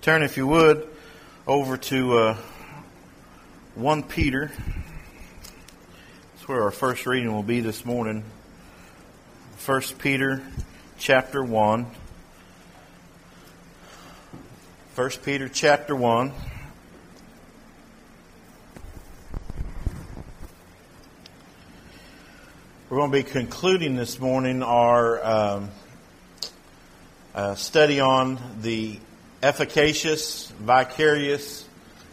Turn, if you would, over to 1 Peter. That's where our first reading will be this morning. 1 Peter chapter 1. 1 Peter chapter 1. We're going to be concluding this morning our study on the efficacious, vicarious,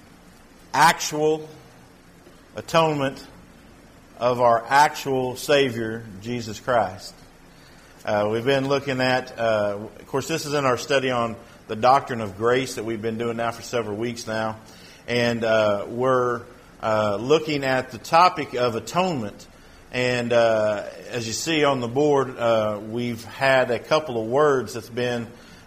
actual atonement of our actual Savior, Jesus Christ. We've been looking at, of course, this is in our study on the doctrine of grace that we've been doing now for several weeks now. And we're looking at the topic of atonement. And as you see on the board, we've had a couple of words that's been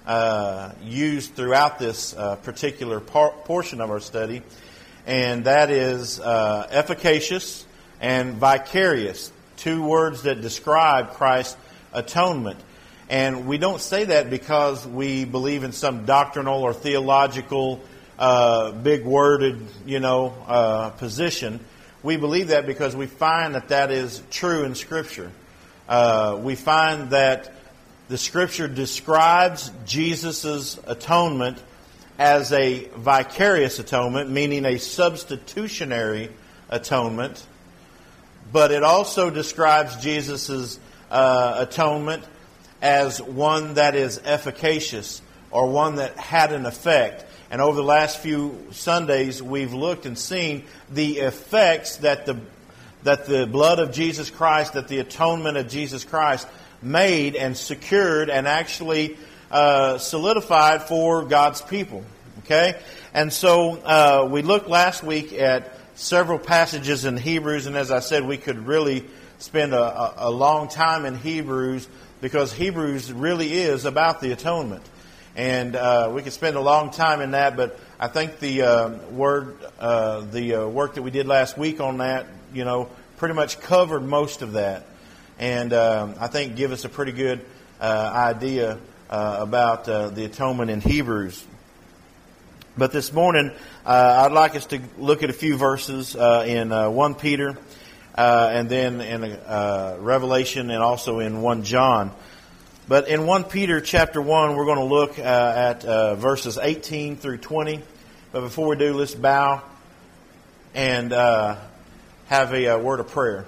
used throughout this particular portion of our study, and that is efficacious and vicarious, two words that describe Christ's atonement. And we don't say that because we believe in some doctrinal or theological big-worded, position. We believe that because we find that that is true in Scripture. We find that the Scripture describes Jesus' atonement as a vicarious atonement, meaning a substitutionary atonement. But it also describes Jesus' atonement as one that is efficacious, or one that had an effect. And over the last few Sundays, we've looked and seen the effects that the blood of Jesus Christ, that the atonement of Jesus Christ made and secured and actually solidified for God's people. Okay? And so we looked last week at several passages in Hebrews, and as I said, we could really spend a long time in Hebrews, because Hebrews really is about the atonement. And we could spend a long time in that, but I think the work that we did last week on that, pretty much covered most of that. And I think give us a pretty good idea about the atonement in Hebrews. But this morning, I'd like us to look at a few verses in 1 Peter, and then in Revelation, and also in 1 John. But in 1 Peter chapter 1, we're going to look at verses 18 through 20. But before we do, let's bow and have a word of prayer.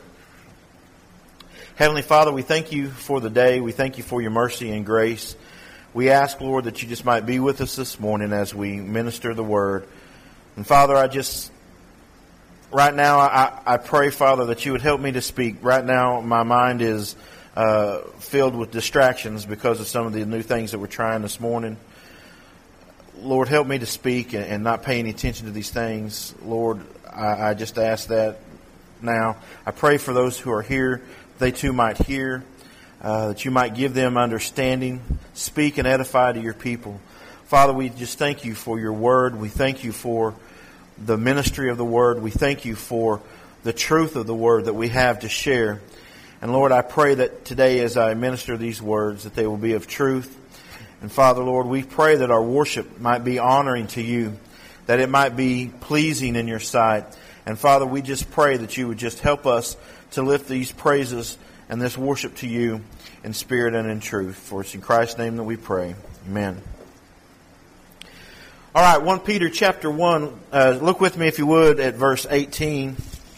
Heavenly Father, we thank you for the day. We thank you for your mercy and grace. We ask, Lord, that you just might be with us this morning as we minister the word. And Father, right now, I pray, Father, that you would help me to speak. Right now, my mind is filled with distractions because of some of the new things that we're trying this morning. Lord, help me to speak and not pay any attention to these things. Lord, I just ask that now. I pray for those who are here, they too might hear, that you might give them understanding, speak and edify to your people. Father, we just thank you for your word. We thank you for the ministry of the word. We thank you for the truth of the word that we have to share. And Lord, I pray that today as I minister these words, that they will be of truth. And Father, Lord, we pray that our worship might be honoring to you, that it might be pleasing in your sight. And Father, we just pray that you would just help us to lift these praises and this worship to you in spirit and in truth. For it's in Christ's name that we pray. Amen. All right, 1 Peter chapter 1. Look with me, if you would, at verse 18.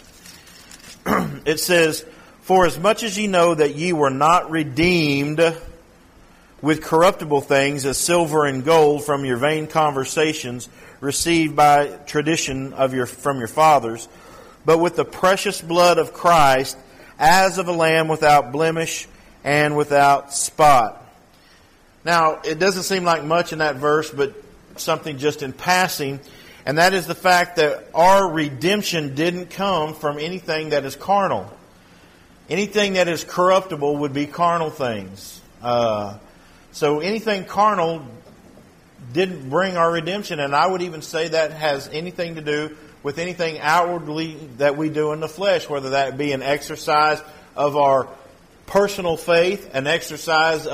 It says, "For as much as ye know that ye were not redeemed with corruptible things as silver and gold from your vain conversations received by tradition from your fathers, but with the precious blood of Christ, as of a lamb without blemish and without spot." Now, it doesn't seem like much in that verse, but something just in passing, and that is the fact that our redemption didn't come from anything that is carnal. Anything that is corruptible would be carnal things. So anything carnal didn't bring our redemption, and I would even say that has anything to do with anything outwardly that we do in the flesh, whether that be an exercise of our personal faith, an exercise of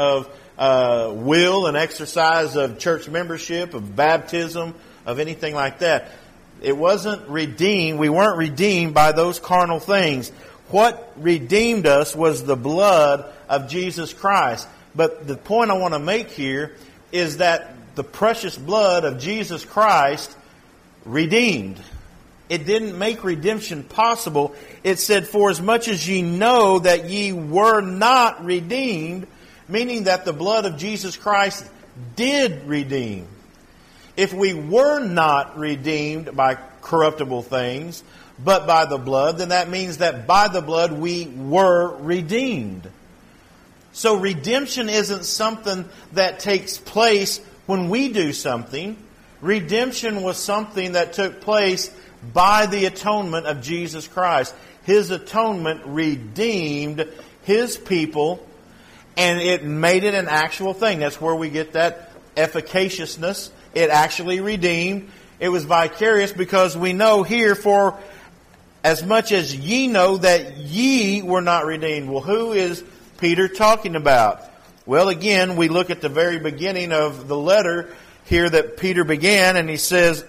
will and exercise of church membership, of baptism, of anything like that. It wasn't redeemed. We weren't redeemed by those carnal things. What redeemed us was the blood of Jesus Christ. But the point I want to make here is that the precious blood of Jesus Christ redeemed. It didn't make redemption possible. It said, for as much as ye know that ye were not redeemed, meaning that the blood of Jesus Christ did redeem. If we were not redeemed by corruptible things, but by the blood, then that means that by the blood we were redeemed. So redemption isn't something that takes place when we do something. Redemption was something that took place by the atonement of Jesus Christ. His atonement redeemed His people, and it made it an actual thing. That's where we get that efficaciousness. It actually redeemed. It was vicarious because we know here, for as much as ye know that ye were not redeemed. Well, who is Peter talking about? Well, again, we look at the very beginning of the letter here that Peter began, and he says,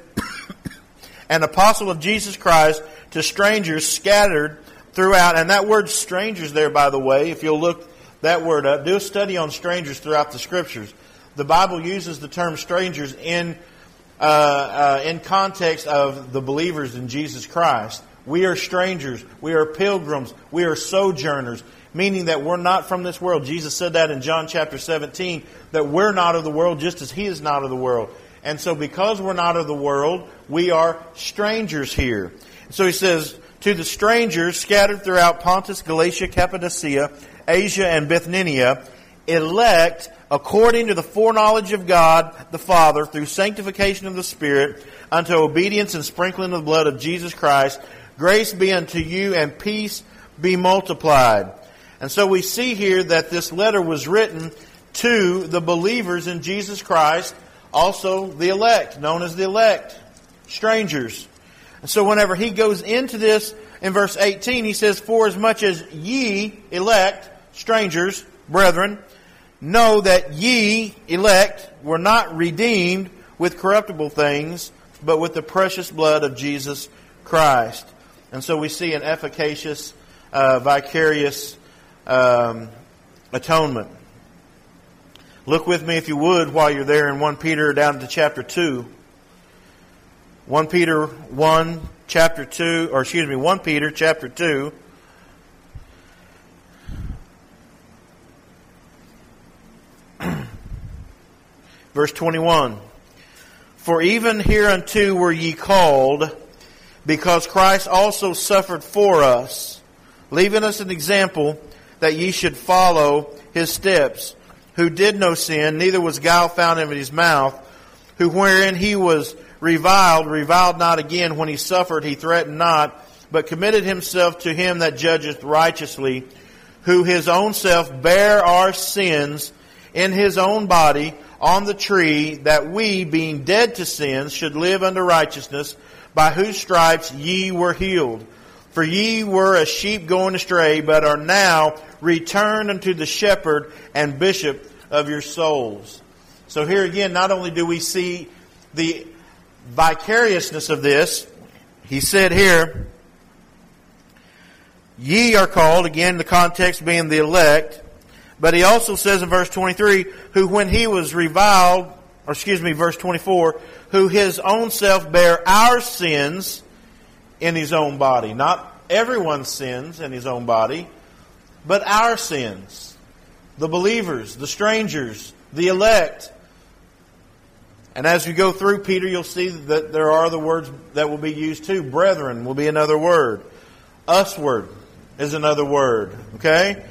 an apostle of Jesus Christ to strangers scattered throughout. And that word strangers there, by the way, if you'll look that word up, do a study on strangers throughout the Scriptures. The Bible uses the term strangers in context of the believers in Jesus Christ. We are strangers. We are pilgrims. We are sojourners, meaning that we're not from this world. Jesus said that in John chapter 17, that we're not of the world just as He is not of the world. And so because we're not of the world, we are strangers here. So He says, to the strangers scattered throughout Pontus, Galatia, Cappadocia, Asia, and Bithynia, elect according to the foreknowledge of God the Father, through sanctification of the Spirit, unto obedience and sprinkling of the blood of Jesus Christ, grace be unto you and peace be multiplied. And so we see here that this letter was written to the believers in Jesus Christ, also the elect, known as the elect, strangers. And so whenever he goes into this, in verse 18, he says, for as much as ye, elect, strangers, brethren, know that ye, elect, were not redeemed with corruptible things, but with the precious blood of Jesus Christ. And so we see an efficacious, vicarious atonement. Look with me, if you would, while you're there in 1 Peter down to chapter 2. 1 Peter chapter 2. Verse 21. For even hereunto were ye called, because Christ also suffered for us, leaving us an example that ye should follow His steps, who did no sin, neither was guile found in His mouth, who wherein He was reviled not again. When He suffered, He threatened not, but committed Himself to Him that judgeth righteously, who His own self bare our sins in His own body on the tree, that we, being dead to sins, should live unto righteousness, by whose stripes ye were healed. For ye were as sheep going astray, but are now returned unto the shepherd and bishop of your souls. So here again, not only do we see the vicariousness of this, he said here, ye are called, again the context being the elect, but he also says in verse 23, who when he was verse 24, who His own self bare our sins in His own body. Not everyone's sins in His own body, but our sins. The believers, the strangers, the elect. And as we go through Peter, you'll see that there are other words that will be used too. Brethren will be another word. Usward is another word. Okay?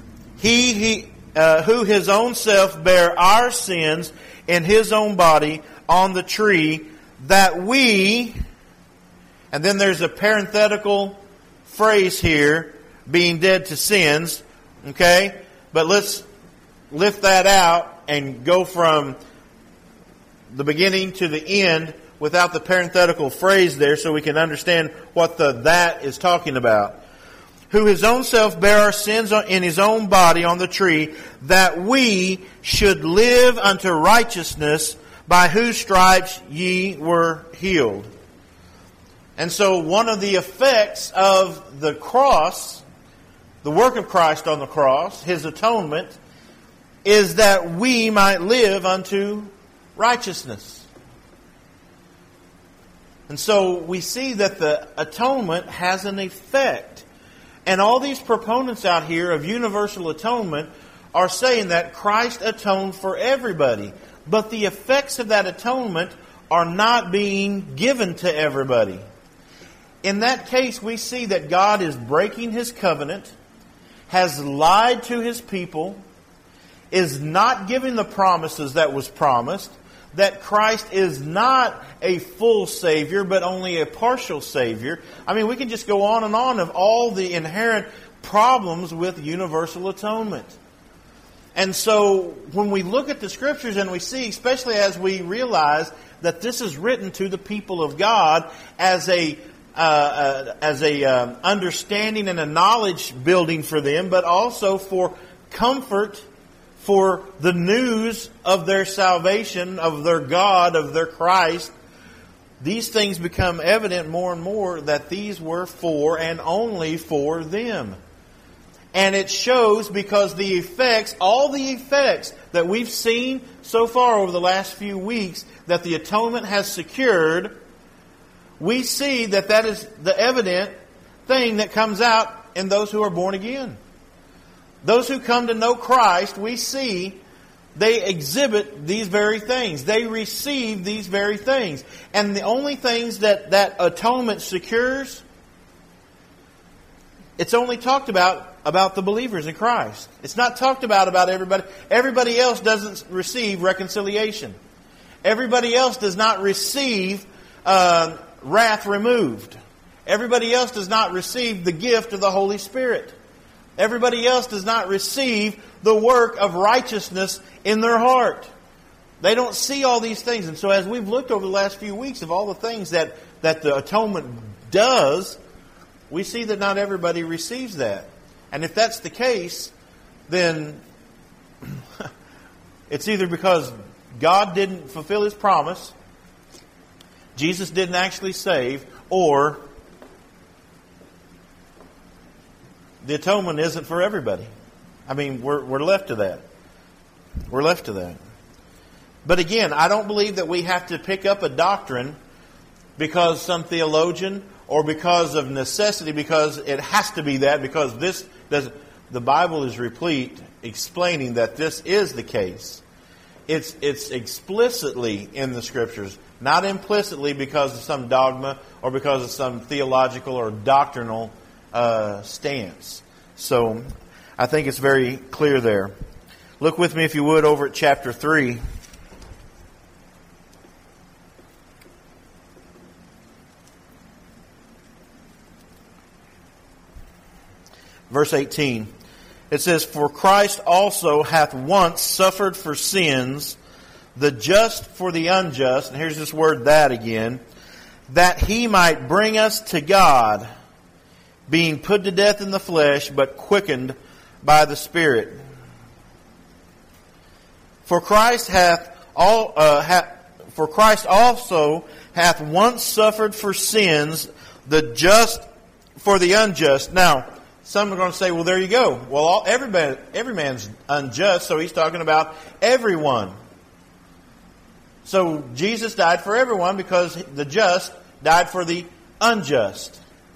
Who His own self bare our sins in His own body on the tree, that we, and then there's a parenthetical phrase here, being dead to sins, okay? But let's lift that out and go from the beginning to the end without the parenthetical phrase there, so we can understand what that is talking about. who his own self bare our sins in his own body on the tree, that we should live unto righteousness, by whose stripes ye were healed. And so one of the effects of the cross, the work of Christ on the cross, his atonement, is that we might live unto righteousness. And so we see that the atonement has an effect. And all these proponents out here of universal atonement are saying that Christ atoned for everybody. But the effects of that atonement are not being given to everybody. In that case, we see that God is breaking His covenant, has lied to His people, is not giving the promises that was promised, that Christ is not a full Savior, but only a partial Savior. I mean, we can just go on and on of all the inherent problems with universal atonement. And so, when we look at the Scriptures and we see, especially as we realize that this is written to the people of God as a understanding and a knowledge building for them, but also for comfort, for the news of their salvation, of their God, of their Christ, these things become evident more and more that these were for and only for them. And it shows because the effects, all the effects that we've seen so far over the last few weeks that the atonement has secured, we see that that is the evident thing that comes out in those who are born again. Those who come to know Christ, we see they exhibit these very things. They receive these very things. And the only things that atonement secures, it's only talked about the believers in Christ. It's not talked about everybody. Everybody else doesn't receive reconciliation. Everybody else does not receive wrath removed. Everybody else does not receive the gift of the Holy Spirit. Everybody else does not receive the work of righteousness in their heart. They don't see all these things. And so as we've looked over the last few weeks of all the things that the atonement does, we see that not everybody receives that. And if that's the case, then it's either because God didn't fulfill His promise, Jesus didn't actually save, or the atonement isn't for everybody. I mean, we're left to that. We're left to that. But again, I don't believe that we have to pick up a doctrine because some theologian or because of necessity, because it has to be that, because the Bible is replete explaining that this is the case. It's explicitly in the Scriptures, not implicitly because of some dogma or because of some theological or doctrinal stance. So, I think it's very clear there. Look with me, if you would, over at chapter 3. Verse 18. It says, "For Christ also hath once suffered for sins, the just for the unjust," and here's this word "that" again, "that He might bring us to God, being put to death in the flesh, but quickened by the Spirit. For Christ also hath once suffered for sins, the just for the unjust." Now, some are going to say, well, there you go. Well, every man's unjust, so He's talking about everyone. So Jesus died for everyone because the just died for the unjust.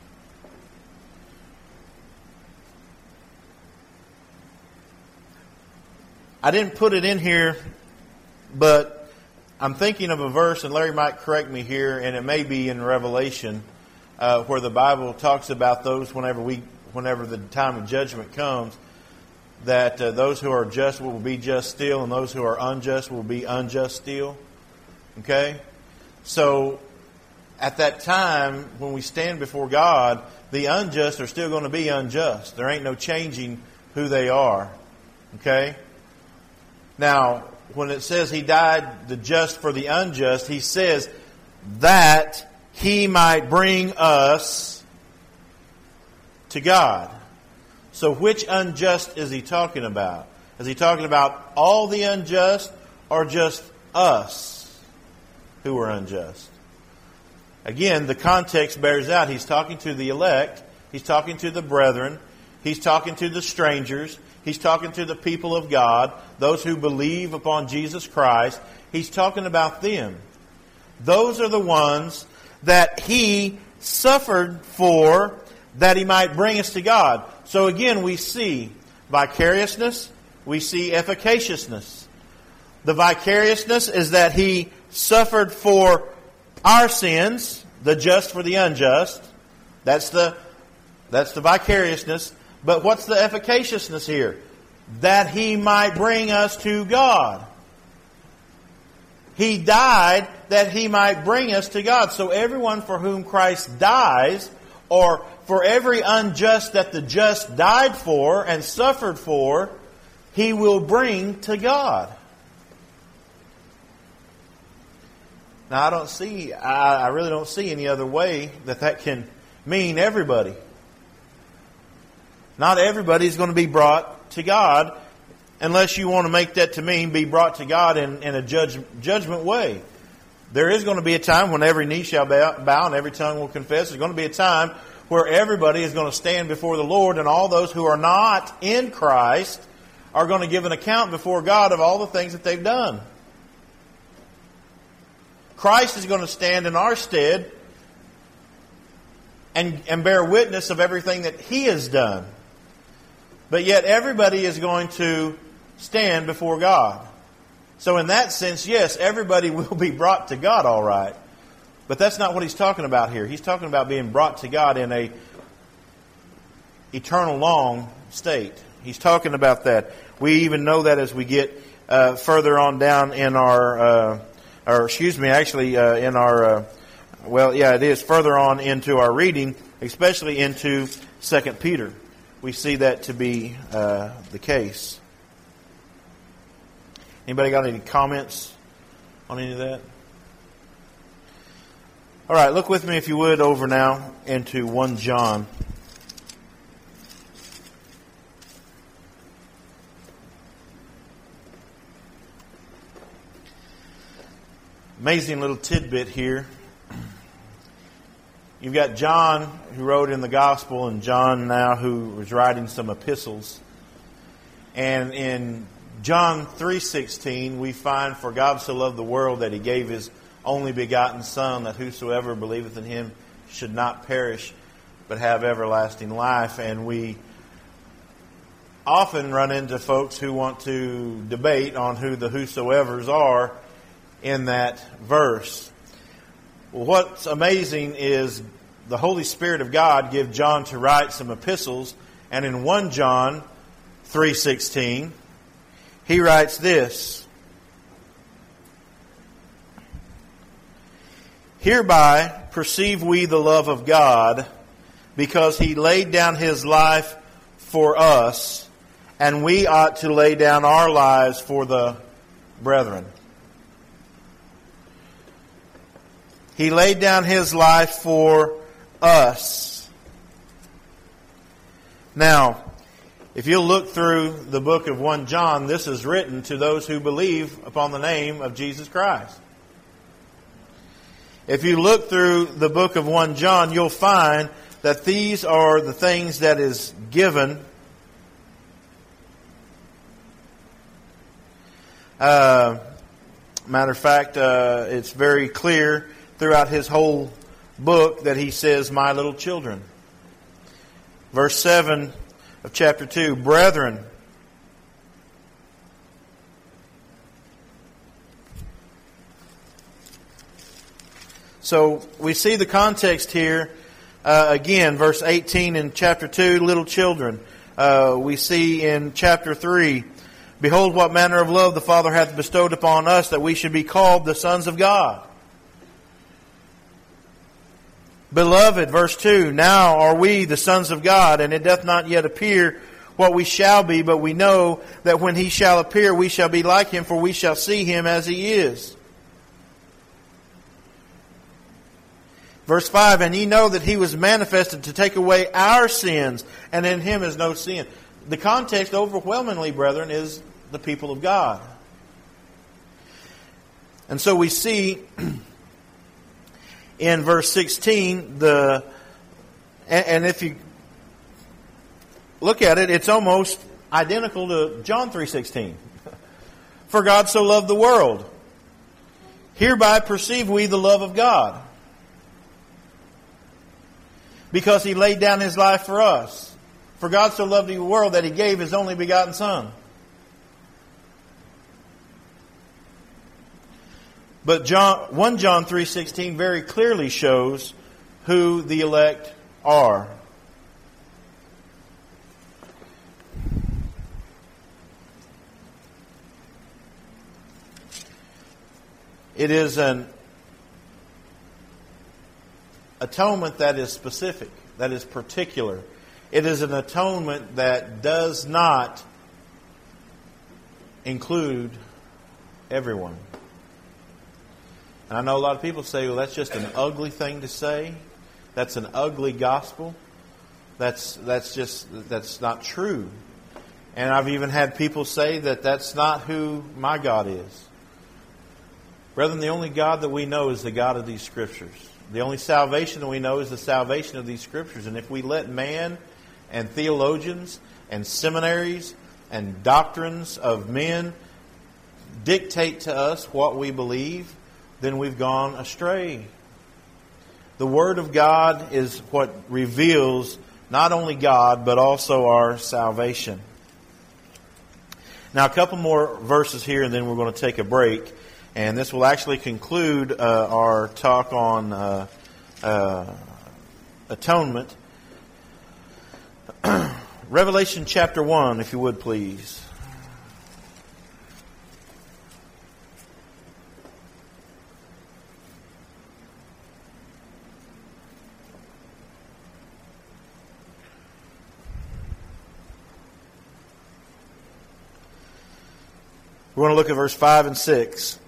I didn't put it in here, but I'm thinking of a verse, and Larry might correct me here, and it may be in Revelation, where the Bible talks about those whenever the time of judgment comes, that those who are just will be just still, and those who are unjust will be unjust still. Okay? So, at that time, when we stand before God, the unjust are still going to be unjust. There ain't no changing who they are. Okay? Now, when it says He died the just for the unjust, He says that He might bring us to God. So which unjust is he talking about? Is he talking about all the unjust or just us who are unjust? Again, the context bears out. He's talking to the elect. He's talking to the brethren. He's talking to the strangers. He's talking to the people of God, those who believe upon Jesus Christ. He's talking about them. Those are the ones that He suffered for, that He might bring us to God. So again, we see vicariousness, we see efficaciousness. The vicariousness is that He suffered for our sins, the just for the unjust. That's the vicariousness. But what's the efficaciousness here? That He might bring us to God. He died that He might bring us to God. So everyone for whom Christ dies, or for every unjust that the just died for and suffered for, He will bring to God. Now I really don't see any other way that can mean everybody. Not everybody is going to be brought to God, unless you want to make that to mean be brought to God in a judgment way. There is going to be a time when every knee shall bow and every tongue will confess. There's going to be a time where everybody is going to stand before the Lord, and all those who are not in Christ are going to give an account before God of all the things that they've done. Christ is going to stand in our stead and bear witness of everything that He has done. But yet everybody is going to stand before God. So in that sense, yes, everybody will be brought to God all right. But that's not what He's talking about here. He's talking about being brought to God in a eternal long state. He's talking about that. We even know that as we get further on down in it is further on into our reading, especially into 2 Peter. We see that to be the case. Anybody got any comments on any of that? All right, look with me, if you would, over now into 1 John. Amazing little tidbit here. You've got John, who wrote in the Gospel, and John now, who was writing some epistles. And in John 3:16, we find, "For God so loved the world that He gave His only begotten Son, that whosoever believeth in Him should not perish, but have everlasting life." And we often run into folks who want to debate on who the whosoevers are in that verse. Well, what's amazing is the Holy Spirit of God gave John to write some epistles, and in 1 John 3:16, he writes this: "Hereby perceive we the love of God, because He laid down His life for us, and we ought to lay down our lives for the brethren." He laid down His life for us. Now, if you look through the book of 1 John, this is written to those who believe upon the name of Jesus Christ. If you look through the book of 1 John, you'll find that these are the things that is given. Matter of fact, it's very clear throughout his whole book that he says, "My little children." Verse 7 of chapter 2, "Brethren, so we see the context here. Again, verse 18 in chapter 2, "Little children." We see in chapter 3, "Behold what manner of love the Father hath bestowed upon us, that we should be called the sons of God. Beloved," verse 2, "now are we the sons of God, and it doth not yet appear what we shall be, but we know that when He shall appear, we shall be like Him, for we shall see Him as He is." Verse 5, and ye know that He was manifested to take away our sins, and in Him is no sin. The context overwhelmingly, brethren, is the people of God. And so we see in verse 16, and if you look at it, it's almost identical to John 3:16. For God so loved the world, hereby perceive we the love of God, because He laid down His life for us. For God so loved the world that He gave His only begotten Son. But 1 John 3:16 very clearly shows who the elect are. It is an atonement that is specific, that is particular. It is an atonement that does not include everyone. And I know a lot of people say, well, that's just an ugly thing to say. That's an ugly gospel. That's not true. And I've even had people say that that's not who my God is. Brethren, the only God that we know is the God of these Scriptures. The only salvation that we know is the salvation of these Scriptures. And if we let man and theologians and seminaries and doctrines of men dictate to us what we believe, then we've gone astray. The Word of God is what reveals not only God, but also our salvation. Now, a couple more verses here, and then we're going to take a break. And this will actually conclude our talk on atonement. Revelation chapter 1, if you would please. We're going to look at verse 5 and 6.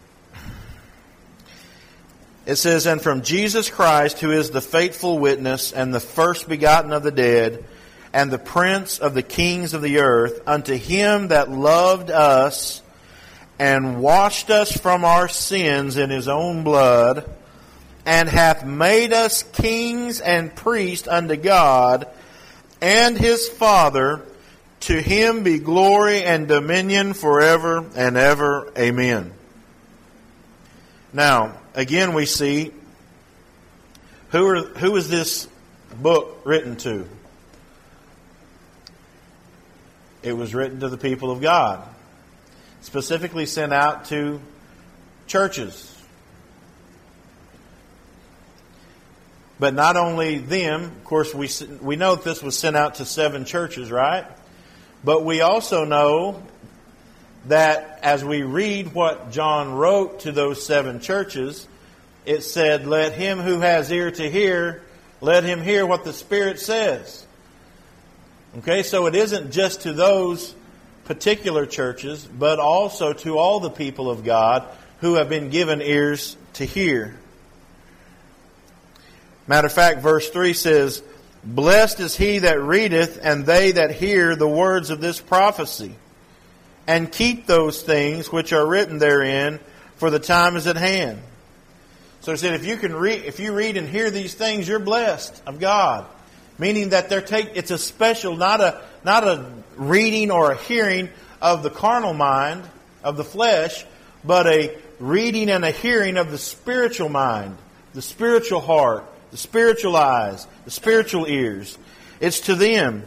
It says, and from Jesus Christ, who is the faithful witness, and the first begotten of the dead, and the prince of the kings of the earth, unto Him that loved us, and washed us from our sins in His own blood, and hath made us kings and priests unto God and His Father, to Him be glory and dominion forever and ever. Amen. Now, again we see who is this book written to? It was written to the people of God. Specifically sent out to churches. But not only them, of course we know that this was sent out to 7 churches, right? But we also know that as we read what John wrote to those 7 churches, it said, let him who has ear to hear, let him hear what the Spirit says. Okay, so it isn't just to those particular churches, but also to all the people of God who have been given ears to hear. Matter of fact, verse 3 says, blessed is he that readeth, and they that hear the words of this prophecy, and keep those things which are written therein, for the time is at hand. So he said, if you read and hear these things, you're blessed of God. Meaning that it's a special, not a reading or a hearing of the carnal mind, of the flesh, but a reading and a hearing of the spiritual mind, the spiritual heart, the spiritual eyes, the spiritual ears. It's to them.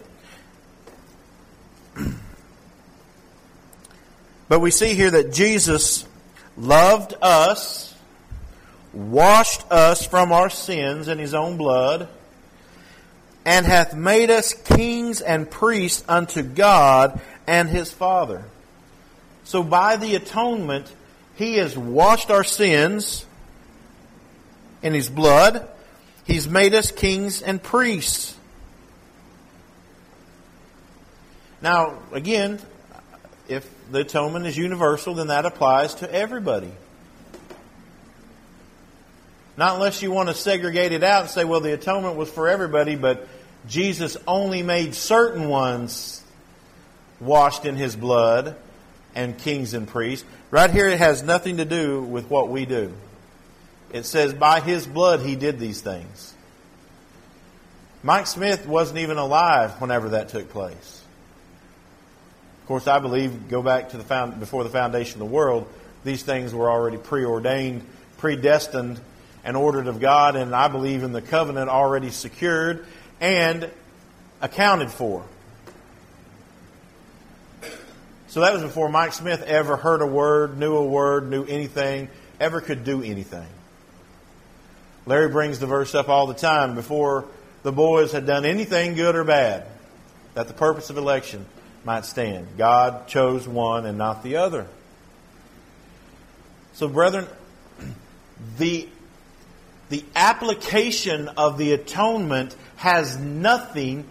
But we see here that Jesus loved us, washed us from our sins in His own blood, and hath made us kings and priests unto God and His Father. So by the atonement, He has washed our sins in His blood. He's made us kings and priests. Now, again, if the atonement is universal, then that applies to everybody. Not unless you want to segregate it out and say, well, the atonement was for everybody, but Jesus only made certain ones washed in His blood and kings and priests. Right here it has nothing to do with what we do. It says by His blood He did these things. Mike Smith wasn't even alive whenever that took place. Of course, I believe, go back to before the foundation of the world, these things were already preordained, predestined, and ordered of God, and I believe in the covenant already secured and accounted for. So that was before Mike Smith ever heard a word, knew anything, ever could do anything. Larry brings the verse up all the time, before the boys had done anything good or bad, that the purpose of election might stand. God chose one and not the other. So, brethren, the application of the atonement has nothing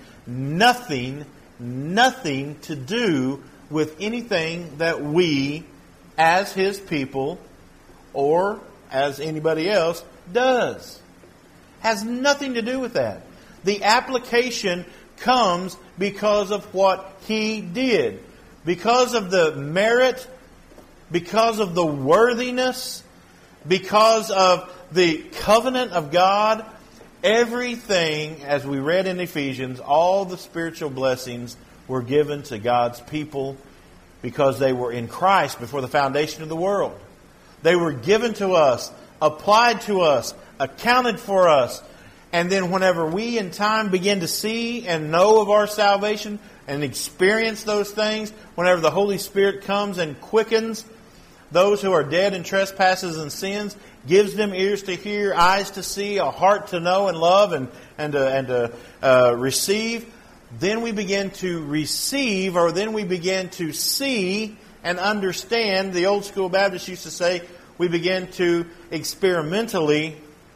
to do with anything that we, as His people, or as anybody else, does. Has nothing to do with that. The application comes because of what He did. Because of the merit, because of the worthiness, because of the covenant of God, everything, as we read in Ephesians, all the spiritual blessings were given to God's people because they were in Christ before the foundation of the world. They were given to us, applied to us, accounted for us. And then whenever we in time begin to see and know of our salvation and experience those things, whenever the Holy Spirit comes and quickens those who are dead in trespasses and sins, gives them ears to hear, eyes to see, a heart to know and love and to receive, then we begin to receive, or then we begin to see and understand. The old school Baptists used to say, we begin to experimentally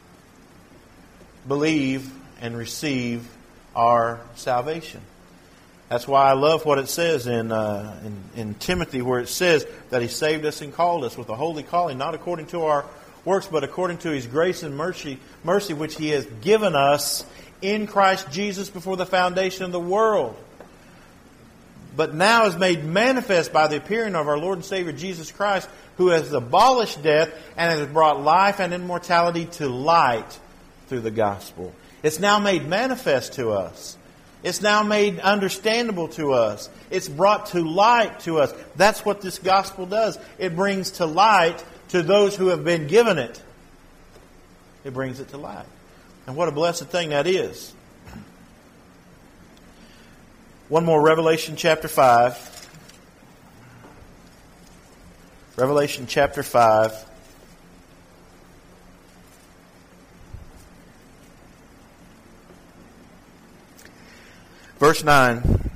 believe and receive our salvation. That's why I love what it says in Timothy, where it says that He saved us and called us with a holy calling, not according to our works, but according to His grace and mercy which He has given us in Christ Jesus before the foundation of the world. But now is made manifest by the appearing of our Lord and Savior Jesus Christ, who has abolished death and has brought life and immortality to light through the gospel. It's now made manifest to us. It's now made understandable to us. It's brought to light to us. That's what this gospel does. It brings to light to those who have been given it. It brings it to light. And what a blessed thing that is. One more, Revelation chapter 5. Revelation chapter 5. Verse 9.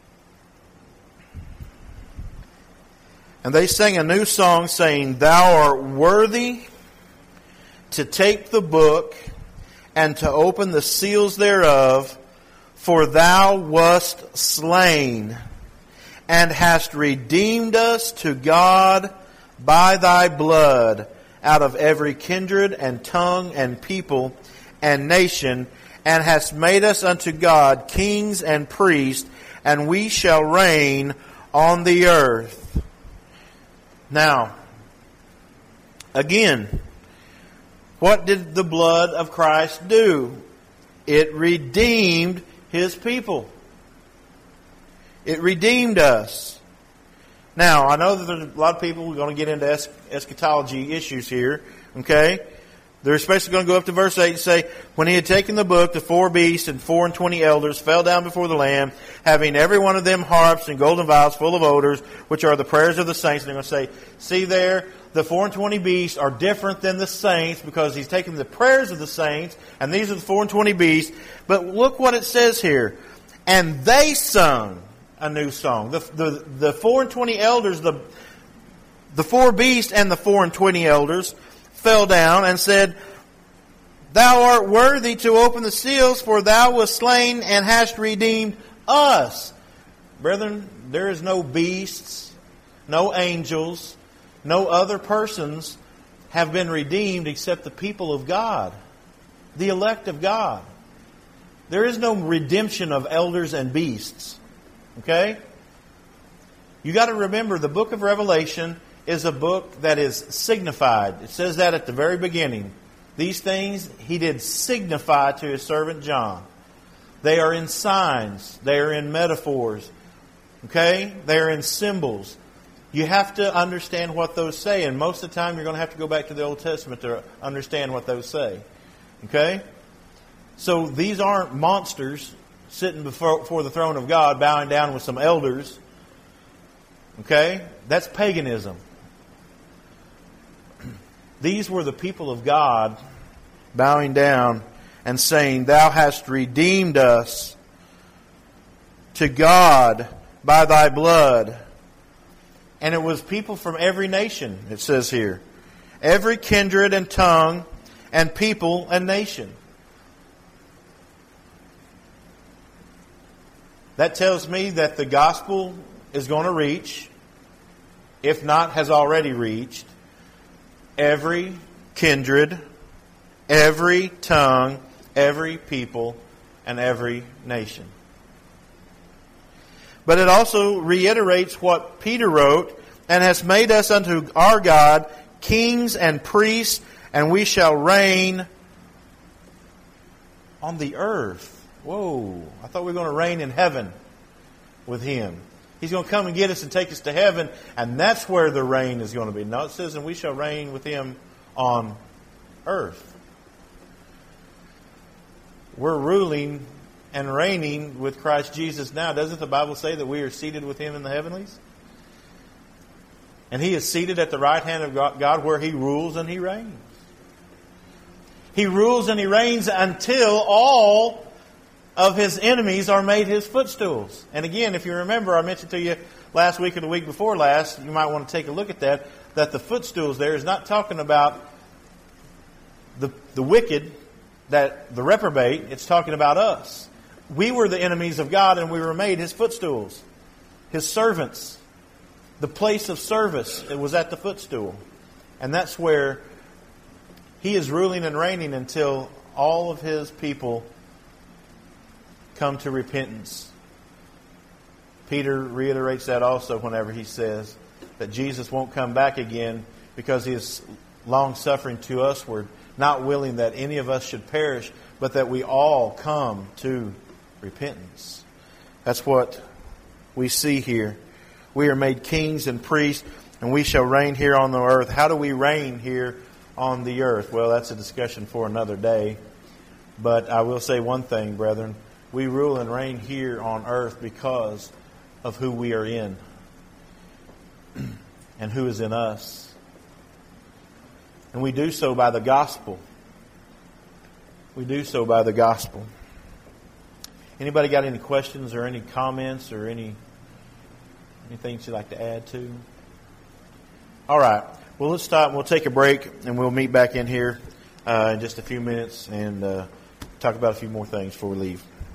And they sang a new song, saying, Thou art worthy to take the book and to open the seals thereof, for Thou wast slain, and hast redeemed us to God by Thy blood out of every kindred and tongue and people and nation, and hast made us unto God kings and priests, and we shall reign on the earth. Now, again, what did the blood of Christ do? It redeemed His people. It redeemed us. Now, I know that there's a lot of people who are going to get into eschatology issues here. Okay? They're especially going to go up to verse 8 and say, When He had taken the book, the 4 beasts and 24 elders fell down before the Lamb, having every one of them harps and golden vials full of odors, which are the prayers of the saints. And they're going to say, see there, the 24 beasts are different than the saints because He's taken the prayers of the saints, and these are the 24 beasts. But look what it says here. And they sung a new song. The 24 elders, the 4 beasts and the 24 elders fell down and said, Thou art worthy to open the seals, for Thou wast slain and hast redeemed us. Brethren, there is no beasts, no angels, no other persons have been redeemed except the people of God, the elect of God. There is no redemption of elders and beasts. Okay? You got to remember, the book of Revelation is a book that is signified. It says that at the very beginning. These things He did signify to His servant John. They are in signs. They are in metaphors. Okay? They are in symbols. You have to understand what those say. And most of the time you're going to have to go back to the Old Testament to understand what those say. Okay? So these aren't monsters sitting before the throne of God bowing down with some elders. Okay? That's paganism. These were the people of God bowing down and saying, Thou hast redeemed us to God by Thy blood. And it was people from every nation, it says here. Every kindred and tongue and people and nation. That tells me that the gospel is going to reach, if not has already reached, every kindred, every tongue, every people, and every nation. But it also reiterates what Peter wrote, and has made us unto our God kings and priests, and we shall reign on the earth. Whoa, I thought we were going to reign in heaven with Him. He's going to come and get us and take us to heaven, and that's where the reign is going to be. No, it says, and we shall reign with Him on earth. We're ruling and reigning with Christ Jesus now. Doesn't the Bible say that we are seated with Him in the heavenlies? And He is seated at the right hand of God where He rules and He reigns. He rules and He reigns until all of His enemies are made His footstools. And again, if you remember, I mentioned to you last week or the week before last, you might want to take a look at that the footstools there is not talking about the wicked, that the reprobate. It's talking about us. We were the enemies of God and we were made His footstools, His servants. The place of service, it was at the footstool. And that's where He is ruling and reigning until all of His people come to repentance. Peter reiterates that also whenever he says that Jesus won't come back again because He is long-suffering to us. We're not willing that any of us should perish, but that we all come to repentance. That's what we see here. We are made kings and priests, and we shall reign here on the earth. How do we reign here on the earth? Well, that's a discussion for another day. But I will say one thing, brethren. We rule and reign here on earth because of who we are in and who is in us. And we do so by the gospel. We do so by the gospel. Anybody got any questions or any comments or anything you'd like to add to? All right. Well, let's stop. We'll take a break and we'll meet back in here in just a few minutes and talk about a few more things before we leave.